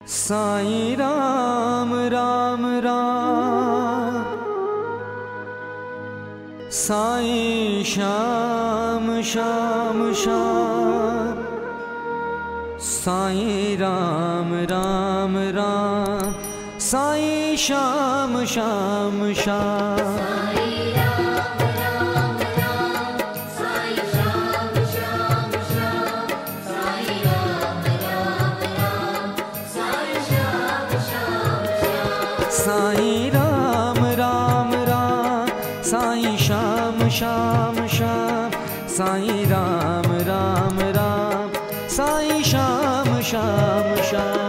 Sai Ram Ram Ram, Sai Shyam Shyam Shyam, Sai Ram Ram Ram, Sai Shyam Shyam Shyam. Sai Ram Ram Ram, Sai Shyam Shyam Shyam, Sai Ram Ram Ram, Sai Shyam Shyam Shyam.